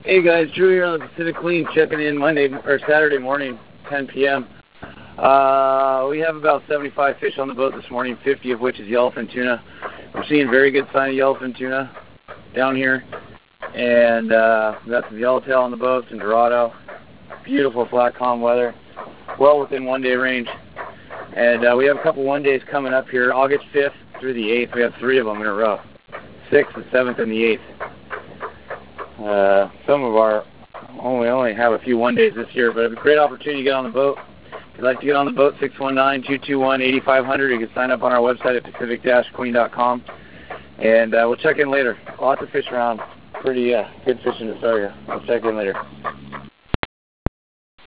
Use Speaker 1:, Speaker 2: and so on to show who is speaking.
Speaker 1: Hey guys, Drew here on the Pacific Queen, checking in Saturday morning, 10 p.m. We have about 75 fish on the boat this morning, 50 of which is yellowfin tuna. We're seeing very good sign of yellowfin tuna down here, and we got some yellowtail on the boat, some dorado, beautiful flat calm weather, well within 1 day range. And we have a couple 1 days coming up here, August 5th through the 8th. We have 3 of them in a row, 6th, the 7th, and the 8th. Some of our, we only have a few 1 days this year, but it's a great opportunity to get on the boat. If you'd like to get on the boat, 619-221-8500. You can sign up on our website at pacific-queen.com, and we'll check in later. Lots of fish around. Pretty good fishing to start here. We'll check in later.